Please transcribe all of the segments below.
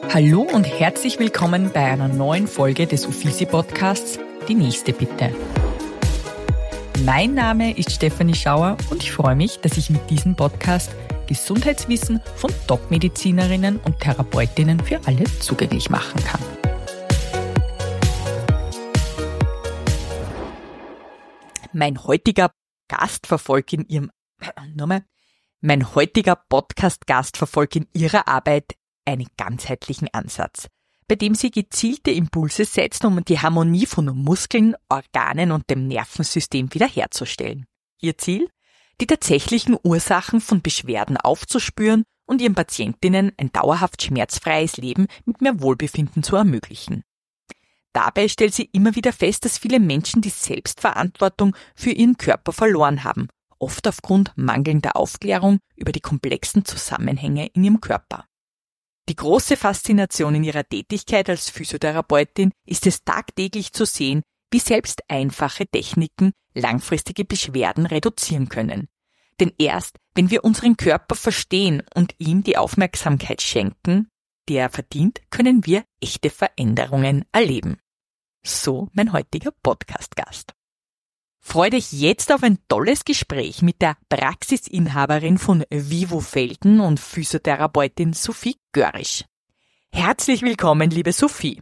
Hallo und herzlich willkommen bei einer neuen Folge des Uffizi-Podcasts Die nächste bitte. Mein Name ist Stefanie Schauer und ich freue mich, dass ich mit diesem Podcast Gesundheitswissen von Top-Medizinerinnen und Therapeutinnen für alle zugänglich machen kann. Mein heutiger Podcast-Gast verfolgt in ihrer Arbeit einen ganzheitlichen Ansatz, bei dem sie gezielte Impulse setzt, um die Harmonie von Muskeln, Organen und dem Nervensystem wiederherzustellen. Ihr Ziel? Die tatsächlichen Ursachen von Beschwerden aufzuspüren und ihren Patientinnen ein dauerhaft schmerzfreies Leben mit mehr Wohlbefinden zu ermöglichen. Dabei stellt sie immer wieder fest, dass viele Menschen die Selbstverantwortung für ihren Körper verloren haben, oft aufgrund mangelnder Aufklärung über die komplexen Zusammenhänge in ihrem Körper. Die große Faszination in ihrer Tätigkeit als Physiotherapeutin ist es tagtäglich zu sehen, wie selbst einfache Techniken langfristige Beschwerden reduzieren können. Denn erst, wenn wir unseren Körper verstehen und ihm die Aufmerksamkeit schenken, die er verdient, können wir echte Veränderungen erleben. So mein heutiger Podcast-Gast. Freu dich jetzt auf ein tolles Gespräch mit der Praxisinhaberin von Vivofelden und Physiotherapeutin Sophie Görisch. Herzlich willkommen, liebe Sophie.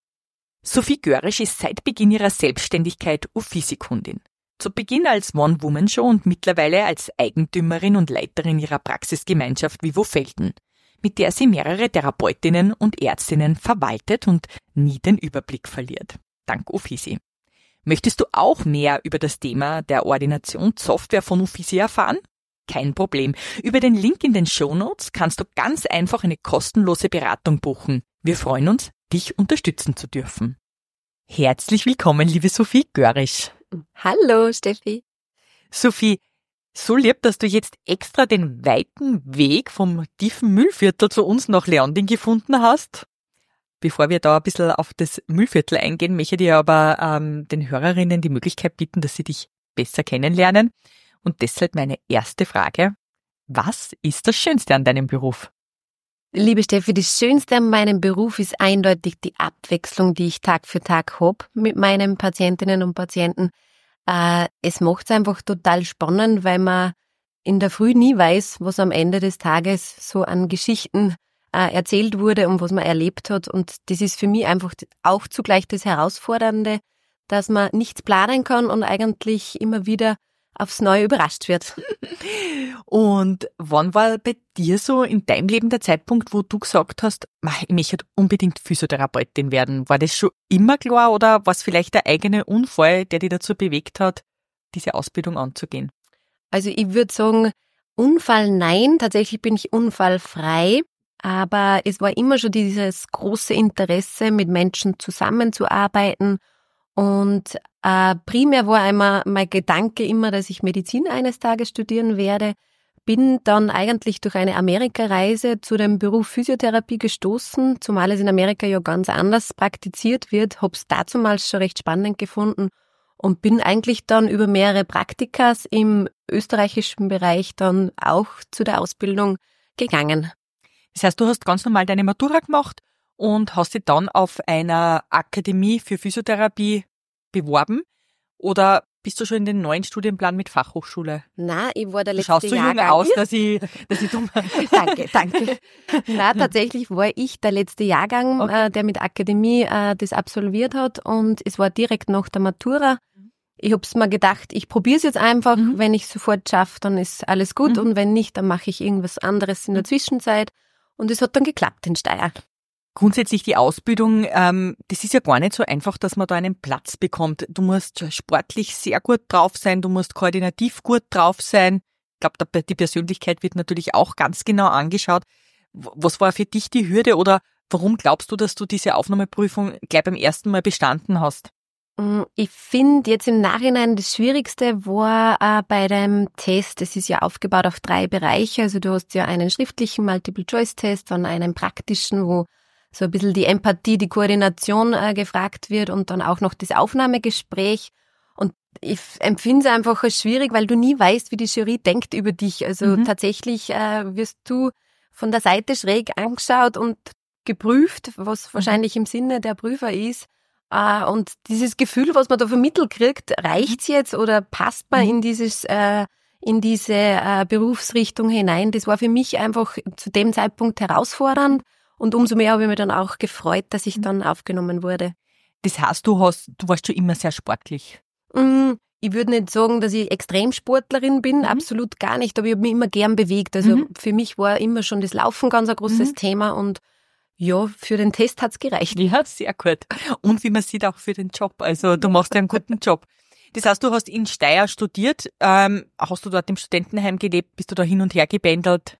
Sophie Görisch ist seit Beginn ihrer Selbstständigkeit Uffizi-Kundin. Zu Beginn als One-Woman-Show und mittlerweile als Eigentümerin und Leiterin ihrer Praxisgemeinschaft Vivofelden, mit der sie mehrere Therapeutinnen und Ärztinnen verwaltet und nie den Überblick verliert. Dank Uffizi. Möchtest du auch mehr über das Thema der Ordinationssoftware von Uffizi erfahren? Kein Problem. Über den Link in den Shownotes kannst du ganz einfach eine kostenlose Beratung buchen. Wir freuen uns, dich unterstützen zu dürfen. Herzlich willkommen, liebe Sophie Görisch. Hallo, Steffi. Sophie, so lieb, dass du jetzt extra den weiten Weg vom tiefen Mühlviertel zu uns nach Leonding gefunden hast. Bevor wir da ein bisschen auf das Mühlviertel eingehen, möchte ich dir aber den Hörerinnen die Möglichkeit bieten, dass sie dich besser kennenlernen. Und deshalb meine erste Frage: Was ist das Schönste an deinem Beruf? Liebe Steffi, das Schönste an meinem Beruf ist eindeutig die Abwechslung, die ich Tag für Tag habe mit meinen Patientinnen und Patienten. Es macht es einfach total spannend, weil man in der Früh nie weiß, was am Ende des Tages so an Geschichten erzählt wurde und was man erlebt hat. Und das ist für mich einfach auch zugleich das Herausfordernde, dass man nichts planen kann und eigentlich immer wieder aufs Neue überrascht wird. Und wann war bei dir so in deinem Leben der Zeitpunkt, wo du gesagt hast, ich möchte unbedingt Physiotherapeutin werden? War das schon immer klar oder war es vielleicht der eigene Unfall, der dich dazu bewegt hat, diese Ausbildung anzugehen? Also ich würde sagen, Unfall nein, tatsächlich bin ich unfallfrei. Aber es war immer schon dieses große Interesse, mit Menschen zusammenzuarbeiten. Und primär war einmal mein Gedanke immer, dass ich Medizin eines Tages studieren werde. Bin dann eigentlich durch eine Amerikareise zu dem Beruf Physiotherapie gestoßen, zumal es in Amerika ja ganz anders praktiziert wird. Hab's dazumals schon recht spannend gefunden und bin eigentlich dann über mehrere Praktikas im österreichischen Bereich dann auch zu der Ausbildung gegangen. Das heißt, du hast ganz normal deine Matura gemacht und hast dich dann auf einer Akademie für Physiotherapie beworben oder bist du schon in den neuen Studienplan mit Fachhochschule? Nein, ich war der letzte Jahrgang. Du schaust so jung aus, dass ich dumm. Danke. Nein, tatsächlich war ich der letzte Jahrgang, okay, der mit Akademie das absolviert hat und es war direkt nach der Matura. Ich hab's mir gedacht, ich probiere es jetzt einfach. Wenn ich sofort schaffe, dann ist alles gut und wenn nicht, dann mache ich irgendwas anderes in der Zwischenzeit. Und es hat dann geklappt in Steyr. Grundsätzlich die Ausbildung, das ist ja gar nicht so einfach, dass man da einen Platz bekommt. Du musst sportlich sehr gut drauf sein, du musst koordinativ gut drauf sein. Ich glaube, die Persönlichkeit wird natürlich auch ganz genau angeschaut. Was war für dich die Hürde oder warum glaubst du, dass du diese Aufnahmeprüfung gleich beim ersten Mal bestanden hast? Ich finde jetzt im Nachhinein das Schwierigste war bei dem Test, es ist ja aufgebaut auf 3 Bereiche, also du hast ja einen schriftlichen Multiple-Choice-Test, dann einen praktischen, wo so ein bisschen die Empathie, die Koordination gefragt wird und dann auch noch das Aufnahmegespräch. Und ich empfinde es einfach als schwierig, weil du nie weißt, wie die Jury denkt über dich. Also tatsächlich wirst du von der Seite schräg angeschaut und geprüft, was wahrscheinlich im Sinne der Prüfer ist. Und dieses Gefühl, was man da vermittelt kriegt, reicht's jetzt oder passt man in diese Berufsrichtung hinein? Das war für mich einfach zu dem Zeitpunkt herausfordernd und umso mehr habe ich mich dann auch gefreut, dass ich dann aufgenommen wurde. Das heißt, du warst schon immer sehr sportlich. Ich würde nicht sagen, dass ich Extremsportlerin bin, absolut gar nicht, aber ich habe mich immer gern bewegt. Also für mich war immer schon das Laufen ganz ein großes Thema und ja, für den Test hat's gereicht. Ja, sehr gut. Und wie man sieht, auch für den Job. Also du machst ja einen guten Job. Das heißt, du hast in Steyr studiert. Hast du dort im Studentenheim gelebt? Bist du da hin und her gebändelt?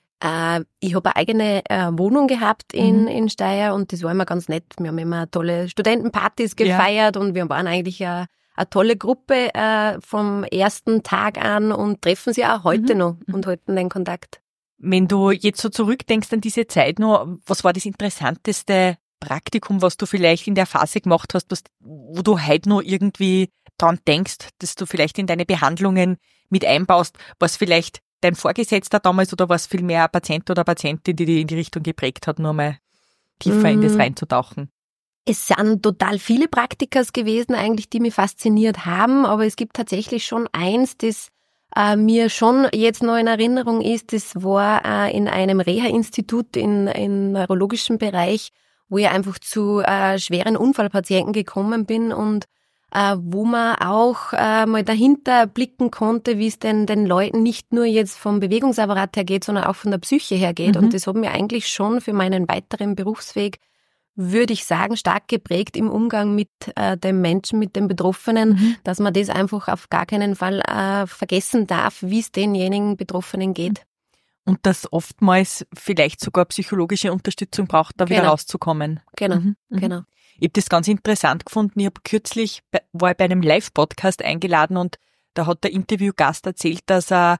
Ich habe eine eigene Wohnung gehabt in Steyr und das war immer ganz nett. Wir haben immer tolle Studentenpartys gefeiert und wir waren eigentlich eine tolle Gruppe vom ersten Tag an und treffen sie auch heute noch und halten den Kontakt. Wenn du jetzt so zurückdenkst an diese Zeit noch, was war das interessanteste Praktikum, was du vielleicht in der Phase gemacht hast, wo du heute noch irgendwie dran denkst, dass du vielleicht in deine Behandlungen mit einbaust, was vielleicht dein Vorgesetzter damals oder was vielmehr ein Patient oder Patientin, die dich in die Richtung geprägt hat, nur mal tiefer in das reinzutauchen? Es sind total viele Praktikas gewesen eigentlich, die mich fasziniert haben, aber es gibt tatsächlich schon eins, das mir schon jetzt noch in Erinnerung ist. Das war in einem Reha-Institut im neurologischen Bereich, wo ich einfach zu schweren Unfallpatienten gekommen bin und wo man auch mal dahinter blicken konnte, wie es denn den Leuten nicht nur jetzt vom Bewegungsapparat her geht, sondern auch von der Psyche her geht. Und das hat mir eigentlich schon für meinen weiteren Berufsweg, würde ich sagen, stark geprägt im Umgang mit dem Menschen, mit den Betroffenen, dass man das einfach auf gar keinen Fall vergessen darf, wie es denjenigen Betroffenen geht. Und dass oftmals vielleicht sogar psychologische Unterstützung braucht, da wieder rauszukommen. Genau, genau. Ich habe das ganz interessant gefunden. Ich habe kürzlich, war ich bei einem Live-Podcast eingeladen und da hat der Interviewgast erzählt, dass er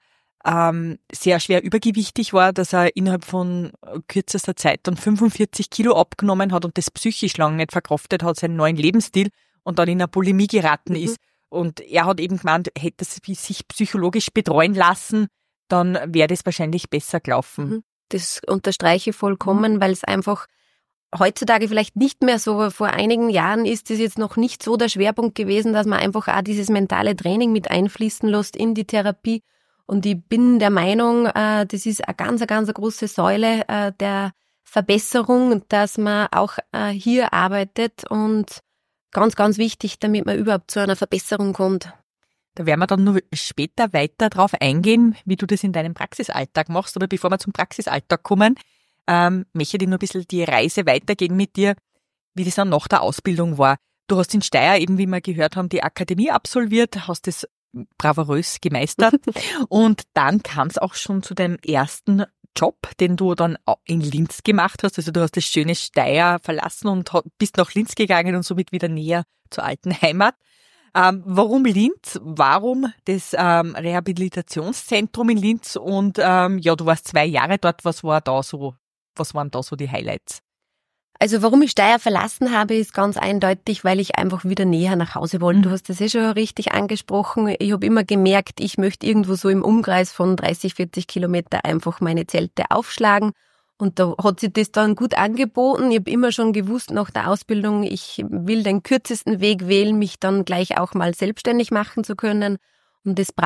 sehr schwer übergewichtig war, dass er innerhalb von kürzester Zeit dann 45 Kilo abgenommen hat und das psychisch lange nicht verkraftet hat, seinen neuen Lebensstil und dann in eine Bulimie geraten ist. Und er hat eben gemeint, hätte er sich psychologisch betreuen lassen, dann wäre das wahrscheinlich besser gelaufen. Das unterstreiche ich vollkommen, weil es einfach heutzutage vielleicht nicht mehr so, vor einigen Jahren ist es jetzt noch nicht so der Schwerpunkt gewesen, dass man einfach auch dieses mentale Training mit einfließen lässt in die Therapie. Und ich bin der Meinung, das ist eine ganz große Säule der Verbesserung, dass man auch hier arbeitet und ganz wichtig, damit man überhaupt zu einer Verbesserung kommt. Da werden wir dann nur später weiter drauf eingehen, wie du das in deinem Praxisalltag machst. Aber bevor wir zum Praxisalltag kommen, möchte ich nur ein bisschen die Reise weitergehen mit dir, wie das dann nach der Ausbildung war. Du hast in Steyr eben, wie wir gehört haben, die Akademie absolviert, hast das bravourös gemeistert und dann kam es auch schon zu deinem ersten Job, den du dann in Linz gemacht hast. Also du hast das schöne Steyr verlassen und bist nach Linz gegangen und somit wieder näher zur alten Heimat. Warum Linz? Warum das Rehabilitationszentrum in Linz? Und du warst 2 Jahre dort. Was waren da so die Highlights? Also warum ich Steyr verlassen habe, ist ganz eindeutig, weil ich einfach wieder näher nach Hause wollte. Du hast das schon richtig angesprochen. Ich habe immer gemerkt, ich möchte irgendwo so im Umkreis von 30, 40 Kilometer einfach meine Zelte aufschlagen. Und da hat sich das dann gut angeboten. Ich habe immer schon gewusst nach der Ausbildung, ich will den kürzesten Weg wählen, mich dann gleich auch mal selbstständig machen zu können. Und es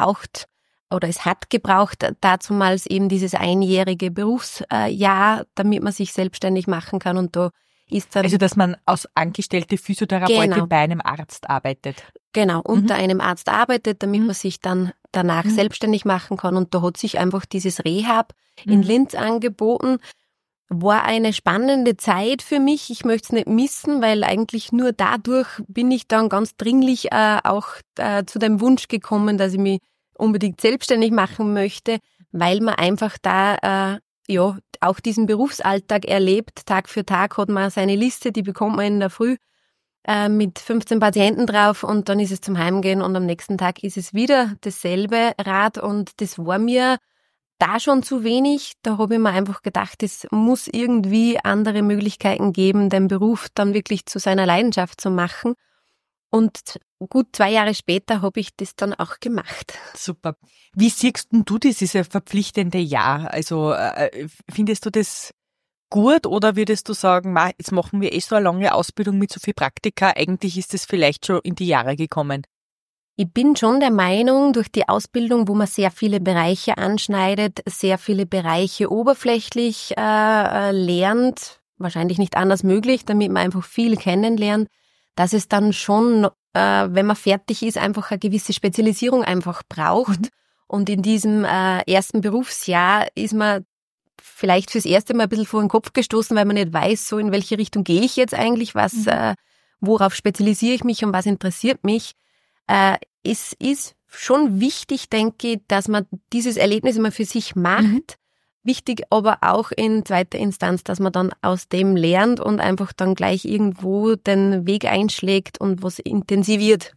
hat gebraucht dazumals eben dieses einjährige Berufsjahr, damit man sich selbstständig machen kann. Und da ist dann... Also, dass man als angestellte Physiotherapeutin bei einem Arzt arbeitet. Genau, unter einem Arzt arbeitet, damit man sich dann danach selbstständig machen kann. Und da hat sich einfach dieses Rehab in Linz angeboten. War eine spannende Zeit für mich. Ich möchte es nicht missen, weil eigentlich nur dadurch bin ich dann ganz dringlich auch zu dem Wunsch gekommen, dass ich mich unbedingt selbstständig machen möchte, weil man einfach da auch diesen Berufsalltag erlebt. Tag für Tag hat man seine Liste, die bekommt man in der Früh mit 15 Patienten drauf und dann ist es zum Heimgehen und am nächsten Tag ist es wieder dasselbe Rad und das war mir da schon zu wenig. Da habe ich mir einfach gedacht, es muss irgendwie andere Möglichkeiten geben, den Beruf dann wirklich zu seiner Leidenschaft zu machen. Und gut 2 Jahre später habe ich das dann auch gemacht. Super. Wie siehst du dieses verpflichtende Jahr? Also findest du das gut oder würdest du sagen, jetzt machen wir so eine lange Ausbildung mit so viel Praktika, eigentlich ist es vielleicht schon in die Jahre gekommen? Ich bin schon der Meinung, durch die Ausbildung, wo man sehr viele Bereiche anschneidet, sehr viele Bereiche oberflächlich lernt, wahrscheinlich nicht anders möglich, damit man einfach viel kennenlernt, dass es dann schon, wenn man fertig ist, einfach eine gewisse Spezialisierung einfach braucht. Und in diesem ersten Berufsjahr ist man vielleicht fürs erste Mal ein bisschen vor den Kopf gestoßen, weil man nicht weiß, so in welche Richtung gehe ich jetzt eigentlich, worauf spezialisiere ich mich und was interessiert mich. Es ist schon wichtig, denke ich, dass man dieses Erlebnis immer für sich macht. Wichtig aber auch in zweiter Instanz, dass man dann aus dem lernt und einfach dann gleich irgendwo den Weg einschlägt und was intensiviert.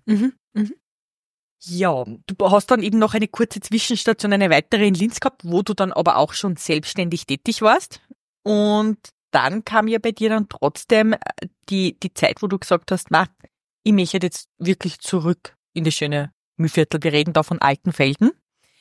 Ja, du hast dann eben noch eine kurze Zwischenstation, eine weitere in Linz gehabt, wo du dann aber auch schon selbstständig tätig warst. Und dann kam ja bei dir dann trotzdem die Zeit, wo du gesagt hast, ich möchte jetzt wirklich zurück in das schöne Mühlviertel. Wir reden da von Altenfelden.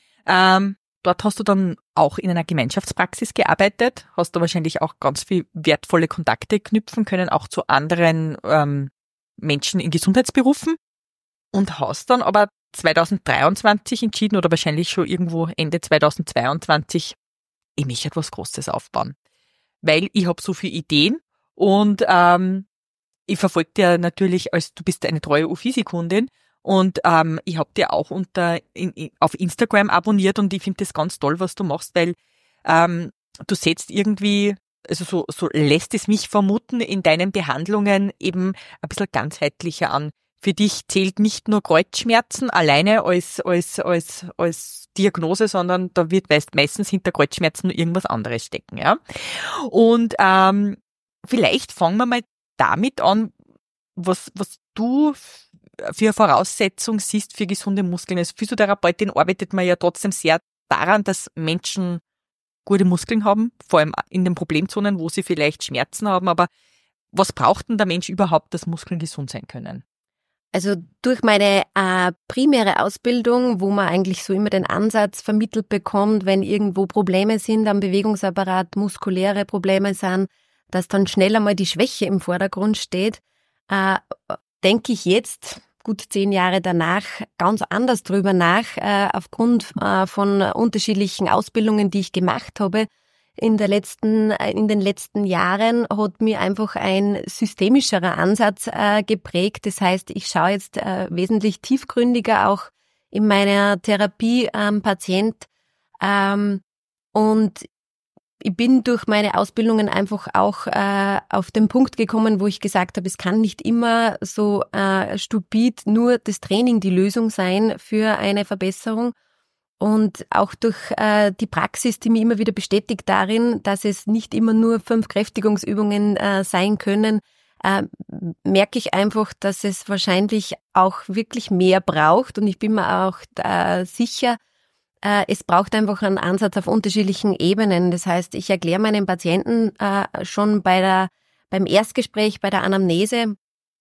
Dort hast du dann auch in einer Gemeinschaftspraxis gearbeitet, hast du wahrscheinlich auch ganz viel wertvolle Kontakte knüpfen können, auch zu anderen Menschen in Gesundheitsberufen und hast dann aber 2023 entschieden oder wahrscheinlich schon irgendwo Ende 2022, ich möchte etwas Großes aufbauen. Weil ich habe so viele Ideen und ich verfolge dir natürlich, du bist eine treue Uffizi-Kundin und ich habe dir auch auf Instagram abonniert und ich finde das ganz toll, was du machst, weil du setzt irgendwie, also so lässt es mich vermuten, in deinen Behandlungen eben ein bisschen ganzheitlicher an. Für dich zählt nicht nur Kreuzschmerzen alleine als Diagnose, sondern da wird meistens hinter Kreuzschmerzen nur irgendwas anderes stecken, ja. Und vielleicht fangen wir mal damit an, was du für eine Voraussetzung siehst für gesunde Muskeln. Als Physiotherapeutin arbeitet man ja trotzdem sehr daran, dass Menschen gute Muskeln haben, vor allem in den Problemzonen, wo sie vielleicht Schmerzen haben. Aber was braucht denn der Mensch überhaupt, dass Muskeln gesund sein können? Also durch meine primäre Ausbildung, wo man eigentlich so immer den Ansatz vermittelt bekommt, wenn irgendwo Probleme sind am Bewegungsapparat, muskuläre Probleme sind, dass dann schnell einmal die Schwäche im Vordergrund steht, denke ich jetzt, gut 10 Jahre danach, ganz anders drüber nach, aufgrund von unterschiedlichen Ausbildungen, die ich gemacht habe. In den letzten Jahren hat mir einfach ein systemischerer Ansatz geprägt. Das heißt, ich schaue jetzt wesentlich tiefgründiger auch in meiner Therapie am Patient. Und ich bin durch meine Ausbildungen einfach auch auf den Punkt gekommen, wo ich gesagt habe, es kann nicht immer so stupid nur das Training die Lösung sein für eine Verbesserung. Und auch durch die Praxis, die mich immer wieder bestätigt darin, dass es nicht immer nur 5 Kräftigungsübungen sein können, merke ich einfach, dass es wahrscheinlich auch wirklich mehr braucht. Und ich bin mir auch sicher, es braucht einfach einen Ansatz auf unterschiedlichen Ebenen. Das heißt, ich erkläre meinen Patienten schon beim Erstgespräch, bei der Anamnese,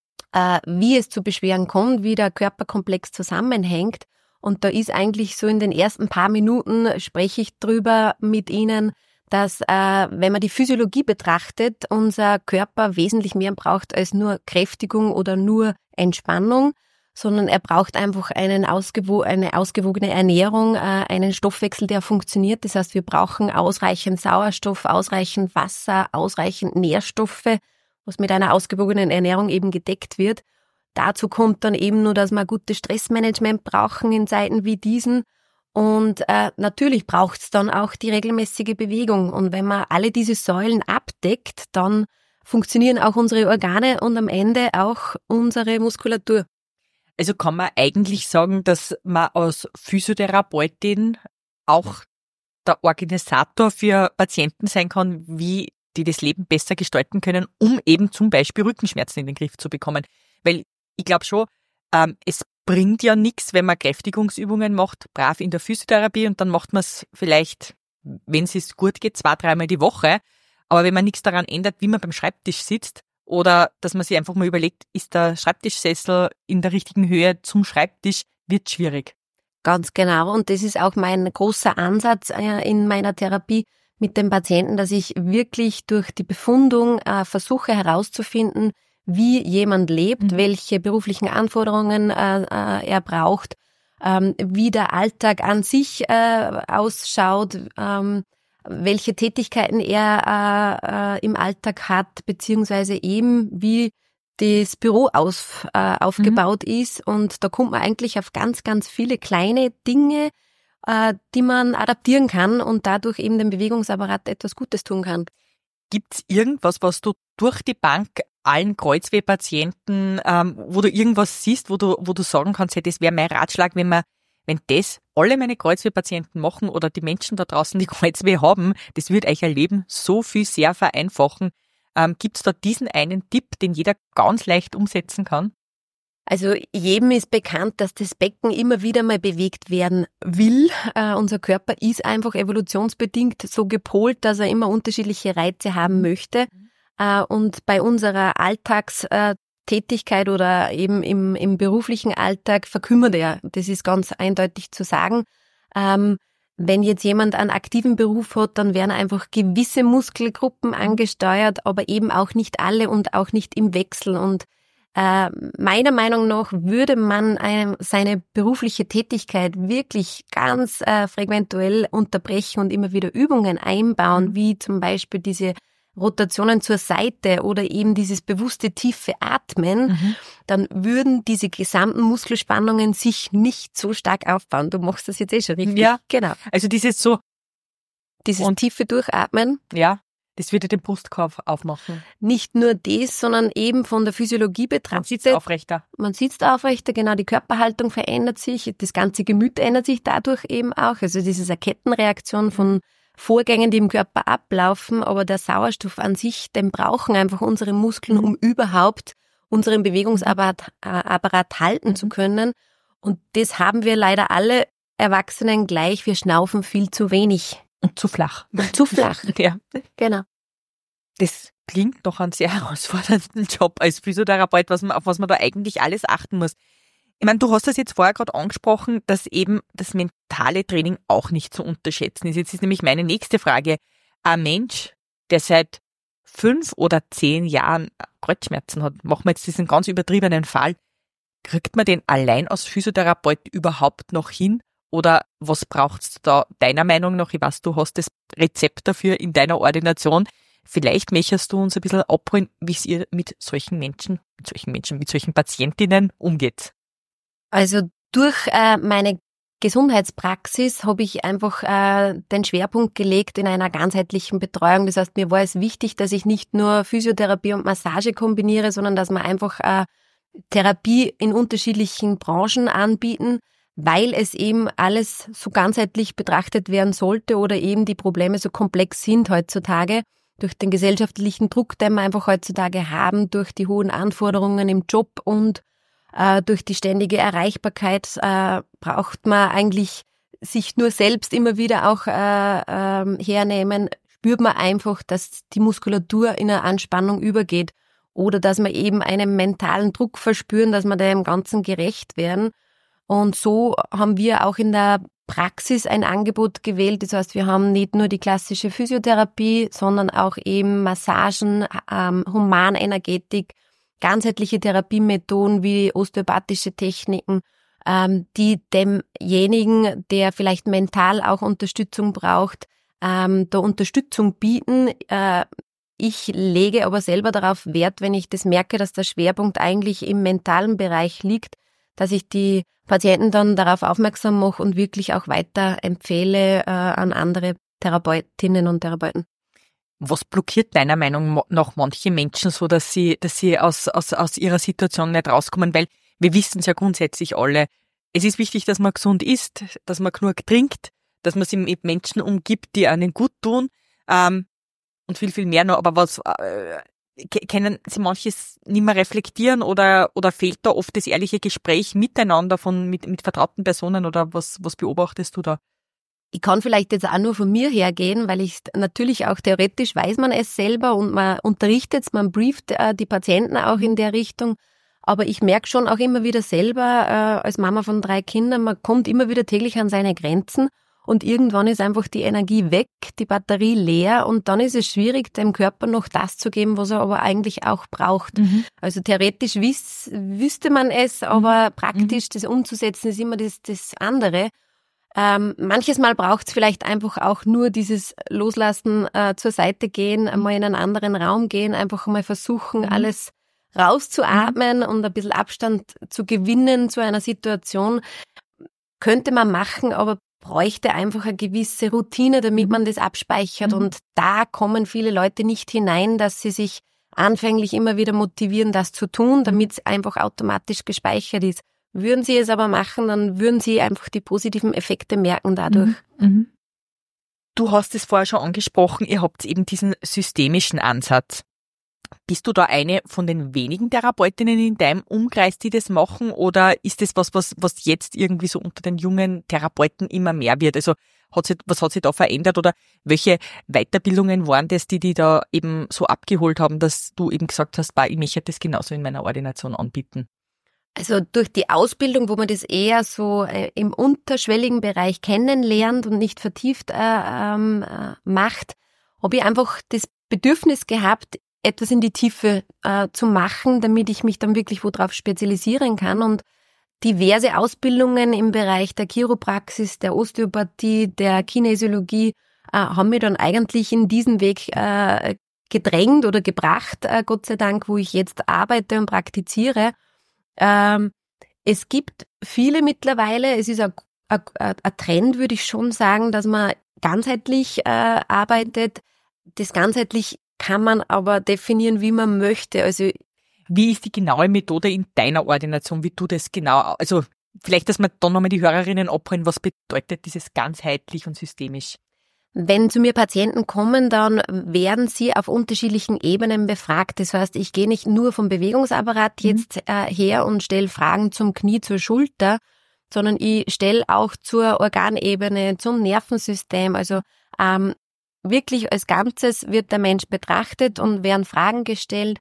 wie es zu Beschwerden kommt, wie der Körperkomplex zusammenhängt. Und da ist eigentlich so in den ersten paar Minuten spreche ich drüber mit Ihnen, dass wenn man die Physiologie betrachtet, unser Körper wesentlich mehr braucht als nur Kräftigung oder nur Entspannung, sondern er braucht einfach eine ausgewogene Ernährung, einen Stoffwechsel, der funktioniert. Das heißt, wir brauchen ausreichend Sauerstoff, ausreichend Wasser, ausreichend Nährstoffe, was mit einer ausgewogenen Ernährung eben gedeckt wird. Dazu kommt dann eben nur, dass wir gutes Stressmanagement brauchen in Zeiten wie diesen. Und natürlich braucht es dann auch die regelmäßige Bewegung. Und wenn man alle diese Säulen abdeckt, dann funktionieren auch unsere Organe und am Ende auch unsere Muskulatur. Also kann man eigentlich sagen, dass man als Physiotherapeutin auch der Organisator für Patienten sein kann, wie die das Leben besser gestalten können, um eben zum Beispiel Rückenschmerzen in den Griff zu bekommen. Weil ich glaube schon, es bringt ja nichts, wenn man Kräftigungsübungen macht, brav in der Physiotherapie und dann macht man es vielleicht, wenn es gut geht, 2-3 Mal die Woche. Aber wenn man nichts daran ändert, wie man beim Schreibtisch sitzt oder dass man sich einfach mal überlegt, ist der Schreibtischsessel in der richtigen Höhe zum Schreibtisch, wird schwierig. Ganz genau. Und das ist auch mein großer Ansatz in meiner Therapie, mit dem Patienten, dass ich wirklich durch die Befundung versuche herauszufinden, wie jemand lebt, welche beruflichen Anforderungen er braucht, wie der Alltag an sich ausschaut, welche Tätigkeiten er im Alltag hat, beziehungsweise eben wie das Büro aufgebaut ist. Und da kommt man eigentlich auf ganz, ganz viele kleine Dinge, die man adaptieren kann und dadurch eben dem Bewegungsapparat etwas Gutes tun kann. Gibt's irgendwas, was du durch die Bank allen Kreuzwehpatienten, wo du irgendwas siehst, wo du sagen kannst, hey, das wäre mein Ratschlag, wenn das alle meine Kreuzwehpatienten machen oder die Menschen da draußen, die Kreuzweh haben, das wird euch ein Leben so viel sehr vereinfachen. Gibt's da diesen einen Tipp, den jeder ganz leicht umsetzen kann? Also jedem ist bekannt, dass das Becken immer wieder mal bewegt werden will. Unser Körper ist einfach evolutionsbedingt so gepolt, dass er immer unterschiedliche Reize haben möchte. Und bei unserer Alltagstätigkeit oder eben im beruflichen Alltag verkümmert er. Das ist ganz eindeutig zu sagen. Wenn jetzt jemand einen aktiven Beruf hat, dann werden einfach gewisse Muskelgruppen angesteuert, aber eben auch nicht alle und auch nicht im Wechsel. Und meiner Meinung nach würde man seine berufliche Tätigkeit wirklich ganz frequentuell unterbrechen und immer wieder Übungen einbauen, wie zum Beispiel diese Rotationen zur Seite oder eben dieses bewusste tiefe Atmen, dann würden diese gesamten Muskelspannungen sich nicht so stark aufbauen. Du machst das jetzt eh schon richtig. Ja, genau. Also dieses tiefe Durchatmen. Ja, das würde den Brustkorb aufmachen. Nicht nur das, sondern eben von der Physiologie betrachtet. Man sitzt aufrechter. Man sitzt aufrechter, genau, die Körperhaltung verändert sich, das ganze Gemüt ändert sich dadurch eben auch. Also das ist eine Kettenreaktion von Vorgängen, die im Körper ablaufen, aber der Sauerstoff an sich, den brauchen einfach unsere Muskeln, um überhaupt unseren Bewegungsapparat halten zu können. Und das haben wir leider alle Erwachsenen gleich, wir schnaufen viel zu wenig. Und zu flach. Zu flach. Ja. Genau. Das klingt doch einen sehr herausfordernden Job als Physiotherapeut, auf was man da eigentlich alles achten muss. Ich meine, du hast das jetzt vorher gerade angesprochen, dass eben das mentale Training auch nicht zu unterschätzen ist. Jetzt ist nämlich meine nächste Frage. Ein Mensch, der seit 5 oder 10 Jahren Kreuzschmerzen hat, machen wir jetzt diesen ganz übertriebenen Fall, kriegt man den allein als Physiotherapeut überhaupt noch hin? Oder was braucht's da deiner Meinung nach? Ich weiß, du hast das Rezept dafür in deiner Ordination. Vielleicht möchtest du uns ein bisschen abholen, wie es ihr mit solchen Patientinnen umgeht. Also durch meine Gesundheitspraxis habe ich einfach den Schwerpunkt gelegt in einer ganzheitlichen Betreuung. Das heißt, mir war es wichtig, dass ich nicht nur Physiotherapie und Massage kombiniere, sondern dass wir einfach Therapie in unterschiedlichen Branchen anbieten, weil es eben alles so ganzheitlich betrachtet werden sollte oder eben die Probleme so komplex sind heutzutage. Durch den gesellschaftlichen Druck, den wir einfach heutzutage haben, durch die hohen Anforderungen im Job und durch die ständige Erreichbarkeit braucht man eigentlich sich nur selbst immer wieder auch hernehmen, spürt man einfach, dass die Muskulatur in eine Anspannung übergeht oder dass wir eben einen mentalen Druck verspüren, dass wir dem Ganzen gerecht werden. Und so haben wir auch in der Praxis ein Angebot gewählt. Das heißt, wir haben nicht nur die klassische Physiotherapie, sondern auch eben Massagen, Humanenergetik, ganzheitliche Therapiemethoden wie osteopathische Techniken, die demjenigen, der vielleicht mental auch Unterstützung braucht, da Unterstützung bieten. Ich lege aber selber darauf Wert, wenn ich das merke, dass der Schwerpunkt eigentlich im mentalen Bereich liegt, dass ich die Patienten dann darauf aufmerksam mache und wirklich auch weiter empfehle an andere Therapeutinnen und Therapeuten. Was blockiert deiner Meinung nach manche Menschen so, dass sie aus ihrer Situation nicht rauskommen? Weil wir wissen es ja grundsätzlich alle. Es ist wichtig, dass man gesund isst, dass man genug trinkt, dass man sich mit Menschen umgibt, die einen gut tun, und viel, viel mehr noch. Aber was, können sie manches nicht mehr reflektieren oder fehlt da oft das ehrliche Gespräch miteinander mit vertrauten Personen oder was beobachtest du da? Ich kann vielleicht jetzt auch nur von mir hergehen, weil ich natürlich auch theoretisch weiß man es selber und man unterrichtet es, man brieft die Patienten auch in der Richtung. Aber ich merke schon auch immer wieder selber als Mama von 3 Kindern, man kommt immer wieder täglich an seine Grenzen und irgendwann ist einfach die Energie weg, die Batterie leer und dann ist es schwierig, dem Körper noch das zu geben, was er aber eigentlich auch braucht. Also theoretisch wüsste man es, aber praktisch das umzusetzen ist immer das andere. Manches Mal braucht es vielleicht einfach auch nur dieses Loslassen, zur Seite gehen, einmal in einen anderen Raum gehen, einfach mal versuchen, alles rauszuatmen und ein bisschen Abstand zu gewinnen zu einer Situation. Könnte man machen, aber bräuchte einfach eine gewisse Routine, damit man das abspeichert. Und da kommen viele Leute nicht hinein, dass sie sich anfänglich immer wieder motivieren, das zu tun, damit es einfach automatisch gespeichert ist. Würden sie es aber machen, dann würden sie einfach die positiven Effekte merken dadurch. Du hast es vorher schon angesprochen, ihr habt eben diesen systemischen Ansatz. Bist du da eine von den wenigen Therapeutinnen in deinem Umkreis, die das machen, oder ist das was jetzt irgendwie so unter den jungen Therapeuten immer mehr wird? Also was hat sich da verändert oder welche Weiterbildungen waren das, die da eben so abgeholt haben, dass du eben gesagt hast, ich möchte das genauso in meiner Ordination anbieten? Also durch die Ausbildung, wo man das eher so im unterschwelligen Bereich kennenlernt und nicht vertieft macht, habe ich einfach das Bedürfnis gehabt, etwas in die Tiefe zu machen, damit ich mich dann wirklich worauf spezialisieren kann. Und diverse Ausbildungen im Bereich der Chiropraxis, der Osteopathie, der Kinesiologie haben mir dann eigentlich in diesen Weg gedrängt oder gebracht, Gott sei Dank, wo ich jetzt arbeite und praktiziere. Es gibt viele mittlerweile, es ist ein Trend, würde ich schon sagen, dass man ganzheitlich arbeitet. Das ganzheitlich kann man aber definieren, wie man möchte. Also wie ist die genaue Methode in deiner Ordination, wie du das genau, also vielleicht, dass wir dann nochmal die Hörerinnen abholen, was bedeutet dieses ganzheitlich und systemisch? Wenn zu mir Patienten kommen, dann werden sie auf unterschiedlichen Ebenen befragt. Das heißt, ich gehe nicht nur vom Bewegungsapparat jetzt her und stelle Fragen zum Knie, zur Schulter, sondern ich stelle auch zur Organebene, zum Nervensystem. Also wirklich als Ganzes wird der Mensch betrachtet und werden Fragen gestellt,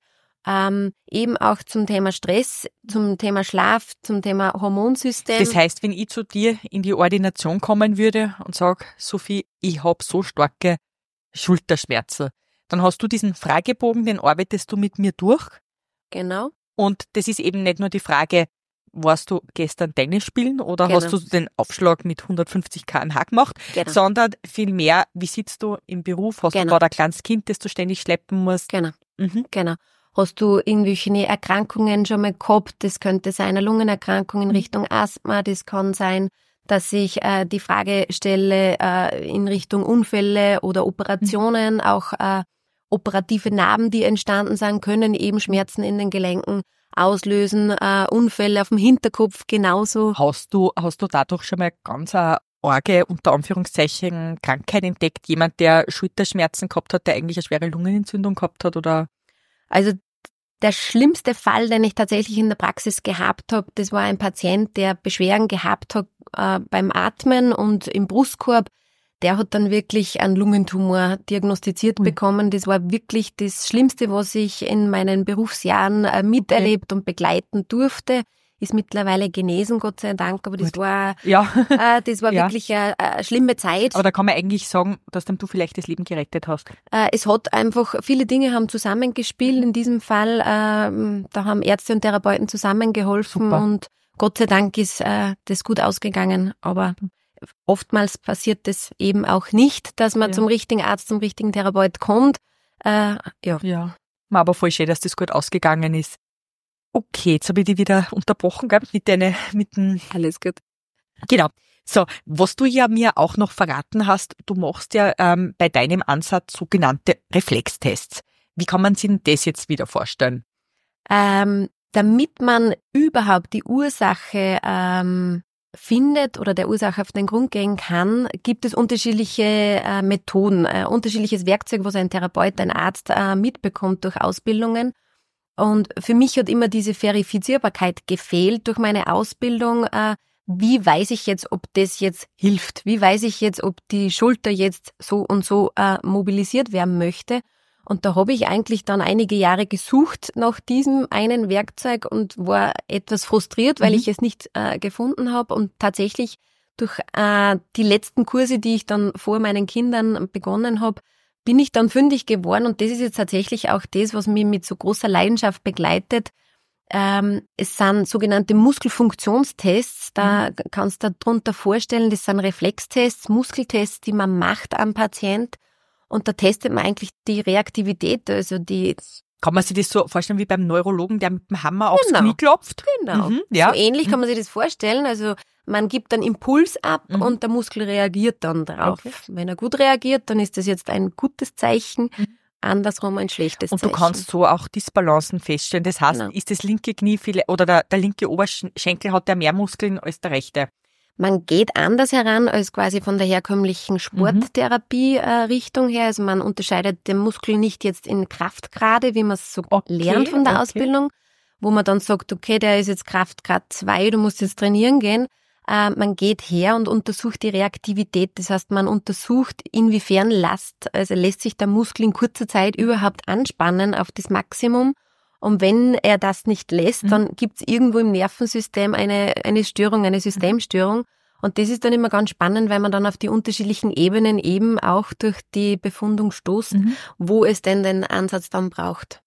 eben auch zum Thema Stress, zum Thema Schlaf, zum Thema Hormonsystem. Das heißt, wenn ich zu dir in die Ordination kommen würde und sage, Sophie, ich habe so starke Schulterschmerzen, dann hast du diesen Fragebogen, den arbeitest du mit mir durch. Genau. Und das ist eben nicht nur die Frage, warst du gestern Tennis spielen oder hast du den Aufschlag mit 150 km/h gemacht, sondern vielmehr, wie sitzt du im Beruf? Hast du gerade ein kleines Kind, das du ständig schleppen musst? Genau. Hast du irgendwelche Erkrankungen schon mal gehabt? Das könnte sein eine Lungenerkrankung in Richtung Asthma. Das kann sein, dass ich die Frage stelle in Richtung Unfälle oder Operationen, auch operative Narben, die entstanden sein können, eben Schmerzen in den Gelenken auslösen, Unfälle auf dem Hinterkopf genauso. Hast du dadurch schon mal ganz eine arge, unter Anführungszeichen, Krankheit entdeckt? Jemand, der Schulterschmerzen gehabt hat, der eigentlich eine schwere Lungenentzündung gehabt hat, oder? Also der schlimmste Fall, den ich tatsächlich in der Praxis gehabt habe, das war ein Patient, der Beschwerden gehabt hat beim Atmen und im Brustkorb. Der hat dann wirklich einen Lungentumor diagnostiziert bekommen. Das war wirklich das Schlimmste, was ich in meinen Berufsjahren miterlebt und begleiten durfte. Ist mittlerweile genesen, Gott sei Dank, aber das war wirklich eine schlimme Zeit. Aber da kann man eigentlich sagen, dass du vielleicht das Leben gerettet hast. Es hat einfach, viele Dinge haben zusammengespielt in diesem Fall. Da haben Ärzte und Therapeuten zusammengeholfen und Gott sei Dank ist das gut ausgegangen. Aber oftmals passiert das eben auch nicht, dass man zum richtigen Arzt, zum richtigen Therapeut kommt. Aber voll schön, dass das gut ausgegangen ist. Okay, jetzt habe ich dich wieder unterbrochen gehabt mit dem... Alles gut. Genau. So, was du ja mir auch noch verraten hast, du machst ja bei deinem Ansatz sogenannte Reflextests. Wie kann man sich denn das jetzt wieder vorstellen? Damit man überhaupt die Ursache findet oder der Ursache auf den Grund gehen kann, gibt es unterschiedliche Methoden, unterschiedliches Werkzeug, was ein Therapeut, ein Arzt mitbekommt durch Ausbildungen. Und für mich hat immer diese Verifizierbarkeit gefehlt durch meine Ausbildung. Wie weiß ich jetzt, ob das jetzt hilft? Wie weiß ich jetzt, ob die Schulter jetzt so und so mobilisiert werden möchte? Und da habe ich eigentlich dann einige Jahre gesucht nach diesem einen Werkzeug und war etwas frustriert, weil ich es nicht gefunden habe. Und tatsächlich durch die letzten Kurse, die ich dann vor meinen Kindern begonnen habe, bin ich dann fündig geworden und das ist jetzt tatsächlich auch das, was mich mit so großer Leidenschaft begleitet. Es sind sogenannte Muskelfunktionstests, da kannst du dir darunter vorstellen, das sind Reflextests, Muskeltests, die man macht am Patient und da testet man eigentlich die Reaktivität, also die... Kann man sich das so vorstellen wie beim Neurologen, der mit dem Hammer aufs Knie klopft? Genau, ja. So ähnlich kann man sich das vorstellen, also man gibt einen Impuls ab und der Muskel reagiert dann drauf. Okay. Wenn er gut reagiert, dann ist das jetzt ein gutes Zeichen, andersrum ein schlechtes Zeichen. Und du kannst so auch Disbalancen feststellen. Das heißt, ist das linke Knie oder der linke Oberschenkel hat der mehr Muskeln als der rechte? Man geht anders heran als quasi von der herkömmlichen Sporttherapie-Richtung her. Also man unterscheidet den Muskel nicht jetzt in Kraftgrade, wie man es so lernt von der Ausbildung, wo man dann sagt, okay, der ist jetzt Kraftgrad 2, du musst jetzt trainieren gehen. Man geht her und untersucht die Reaktivität. Das heißt, man untersucht, inwiefern lässt sich der Muskel in kurzer Zeit überhaupt anspannen auf das Maximum. Und wenn er das nicht lässt, dann gibt's irgendwo im Nervensystem eine Störung, eine Systemstörung. Und das ist dann immer ganz spannend, weil man dann auf die unterschiedlichen Ebenen eben auch durch die Befundung stoßt, wo es denn den Ansatz dann braucht.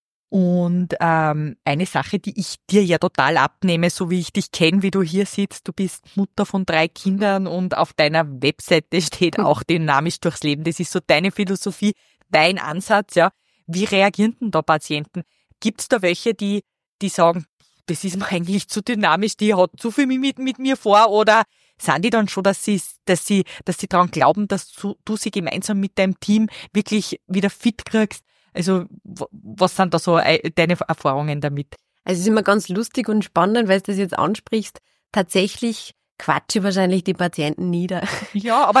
Und eine Sache, die ich dir ja total abnehme, so wie ich dich kenne, wie du hier sitzt, du bist Mutter von 3 Kindern und auf deiner Webseite steht auch dynamisch durchs Leben. Das ist so deine Philosophie, dein Ansatz, ja. Wie reagieren denn da Patienten? Gibt's da welche, die sagen, das ist mir eigentlich zu dynamisch, die hat zu viel mit mir vor, oder sind die dann schon, dass sie daran glauben, dass du sie gemeinsam mit deinem Team wirklich wieder fit kriegst? Also, was sind da so deine Erfahrungen damit? Also, es ist immer ganz lustig und spannend, weil du das jetzt ansprichst. Tatsächlich quatsche wahrscheinlich die Patienten nieder. Ja, aber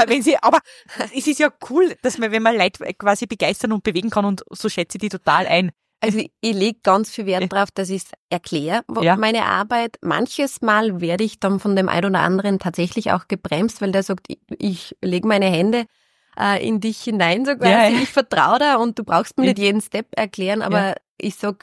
es ist ja cool, dass wenn man Leute quasi begeistern und bewegen kann, und so schätze ich die total ein. Also ich lege ganz viel Wert drauf, dass ich es erkläre, meine Arbeit. Manches Mal werde ich dann von dem einen oder anderen tatsächlich auch gebremst, weil der sagt, ich lege meine Hände in dich hinein, so quasi. Ich vertraue da und du brauchst mir nicht jeden Step erklären, aber ich sag,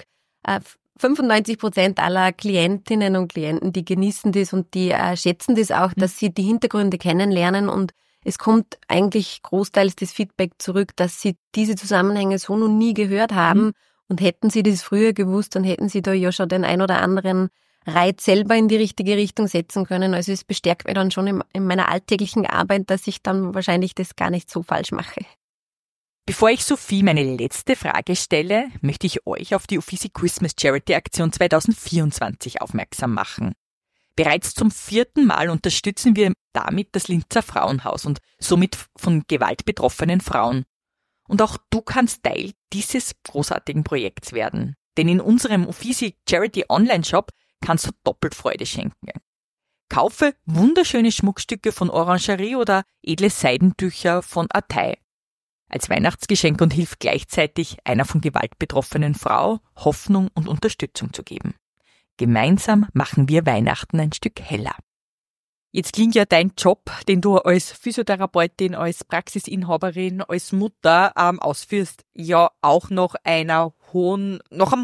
95% aller Klientinnen und Klienten, die genießen das und die schätzen das auch, dass sie die Hintergründe kennenlernen, und es kommt eigentlich großteils das Feedback zurück, dass sie diese Zusammenhänge so noch nie gehört haben. Und hätten sie das früher gewusst, dann hätten sie da ja schon den ein oder anderen Reiz selber in die richtige Richtung setzen können. Also es bestärkt mich dann schon in meiner alltäglichen Arbeit, dass ich dann wahrscheinlich das gar nicht so falsch mache. Bevor ich Sophie meine letzte Frage stelle, möchte ich euch auf die Uffizi Christmas Charity Aktion 2024 aufmerksam machen. Bereits zum 4. Mal unterstützen wir damit das Linzer Frauenhaus und somit von Gewalt betroffenen Frauen. Und auch du kannst Teil dieses großartigen Projekts werden. Denn in unserem Uffizi Charity Online-Shop kannst du doppelt Freude schenken. Kaufe wunderschöne Schmuckstücke von Orangerie oder edle Seidentücher von Atay als Weihnachtsgeschenk und hilf gleichzeitig einer von Gewalt betroffenen Frau Hoffnung und Unterstützung zu geben. Gemeinsam machen wir Weihnachten ein Stück heller. Jetzt klingt ja dein Job, den du als Physiotherapeutin, als Praxisinhaberin, als Mutter ausführst, ja auch noch einem hohen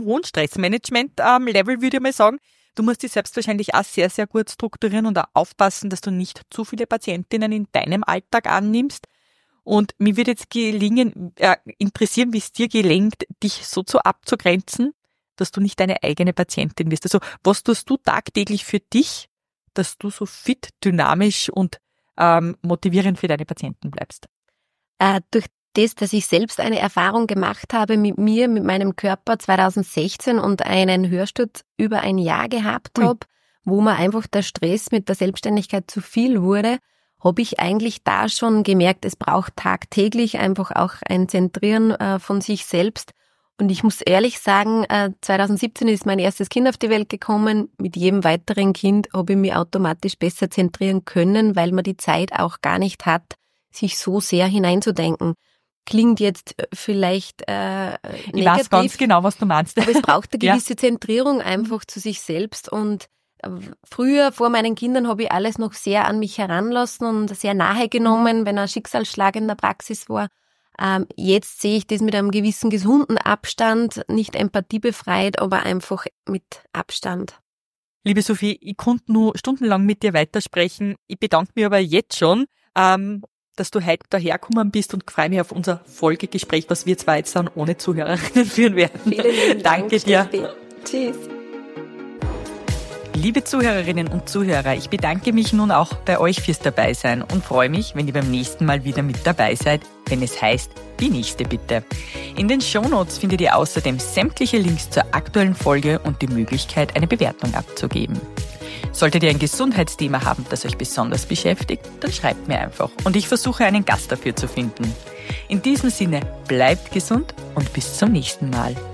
Stressmanagement-Level, würde ich mal sagen. Du musst dich selbst wahrscheinlich auch sehr, sehr gut strukturieren und auch aufpassen, dass du nicht zu viele Patientinnen in deinem Alltag annimmst. Und mir würde jetzt interessieren, wie es dir gelingt, dich so abzugrenzen, dass du nicht deine eigene Patientin bist. Also was tust du tagtäglich für dich, dass du so fit, dynamisch und motivierend für deine Patienten bleibst? Durch das, dass ich selbst eine Erfahrung gemacht habe mit meinem Körper 2016 und einen Hörsturz über ein Jahr gehabt habe, wo mir einfach der Stress mit der Selbstständigkeit zu viel wurde, habe ich eigentlich da schon gemerkt, es braucht tagtäglich einfach auch ein Zentrieren von sich selbst. Und ich muss ehrlich sagen, 2017 ist mein erstes Kind auf die Welt gekommen. Mit jedem weiteren Kind habe ich mich automatisch besser zentrieren können, weil man die Zeit auch gar nicht hat, sich so sehr hineinzudenken. Klingt jetzt vielleicht negativ. Ich weiß ganz genau, was du meinst. Aber es braucht eine gewisse Zentrierung einfach zu sich selbst. Und früher, vor meinen Kindern, habe ich alles noch sehr an mich heranlassen und sehr nahe genommen, wenn ein Schicksalsschlag in der Praxis war. Jetzt sehe ich das mit einem gewissen gesunden Abstand, nicht empathiebefreit, aber einfach mit Abstand. Liebe Sophie, ich konnte nur stundenlang mit dir weitersprechen. Ich bedanke mich aber jetzt schon, dass du heute dahergekommen bist und freue mich auf unser Folgegespräch, was wir zwar jetzt dann ohne Zuhörerinnen führen werden. Vielen lieben Danke dir. Steffi. Tschüss. Liebe Zuhörerinnen und Zuhörer, ich bedanke mich nun auch bei euch fürs Dabeisein und freue mich, wenn ihr beim nächsten Mal wieder mit dabei seid, wenn es heißt, die nächste bitte. In den Shownotes findet ihr außerdem sämtliche Links zur aktuellen Folge und die Möglichkeit, eine Bewertung abzugeben. Solltet ihr ein Gesundheitsthema haben, das euch besonders beschäftigt, dann schreibt mir einfach und ich versuche einen Gast dafür zu finden. In diesem Sinne, bleibt gesund und bis zum nächsten Mal.